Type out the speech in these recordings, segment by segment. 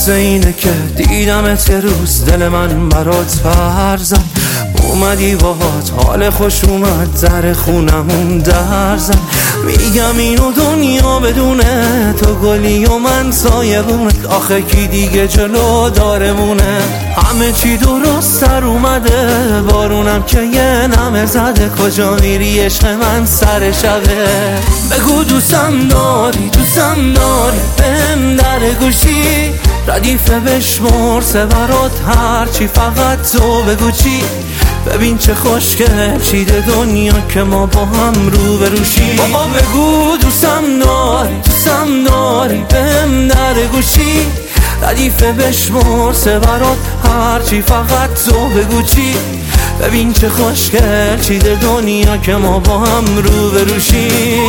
مثل اینه که دیدمت یه روز دل من برات پر زد، اومدی باهات حال خوش اومد، در خونمون در زد. میگم اینو دنیا بدونه تو گلی و من سایه بونه، آخه کی دیگه جلو دارمونه. همه چی درست سر اومده، بارونم که یه نمه زده، کجا میری عشق من سر شبه. بگو دوستم داری بهم در گوشی، ردیفه بشمر سه برات هرچی، فقط تو بگو چی. ببین چه خوشگل چیده دنیا که ما با هم رو بروشی. بابا بگو دوستم داری بهم در گوشی، ردیفه بشمر سه برات هرچی، فقط تو بگو چی. ببین چه خوشگل چیده دنیا که ما با هم رو بروشی.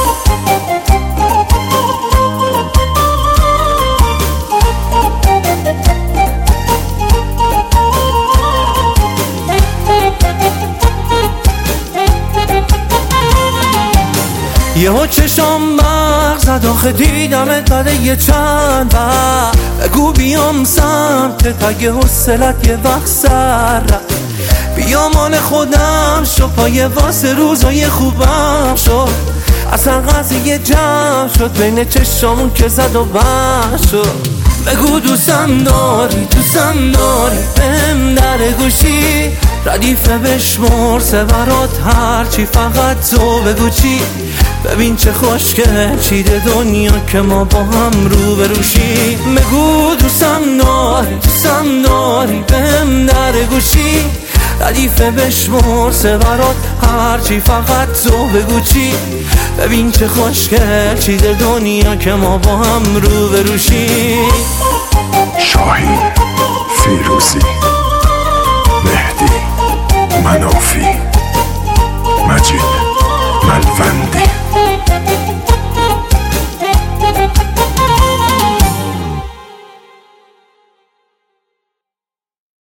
یهو چشام برق زد، آخه دیدمت بعد یه چند وقت. بگو بیام سمتت اگه حوصلت یه وقت سر رفت، بیا مال خودم شو، پای واسه روزای خوبم شد. اصلا قضیه جمع شد بین چشامون که زد و بند شد. بگو دوستم داری بهم در گوشی، ردیفه بشمر سه برات هرچی، فقط تو بگو چی. ببین چه خوشگل چیده دنیا که ما با هم رو بروشی. بگو دوستم داری بهم در گوشی، ردیفه بشمر سه برات هرچی، فقط تو بگو چی. ببین چه خوشگل چیده دنیا که ما با هم رو بروشی. شاهین، فیروزی، مهدی، منافی، مجید، ملوندی.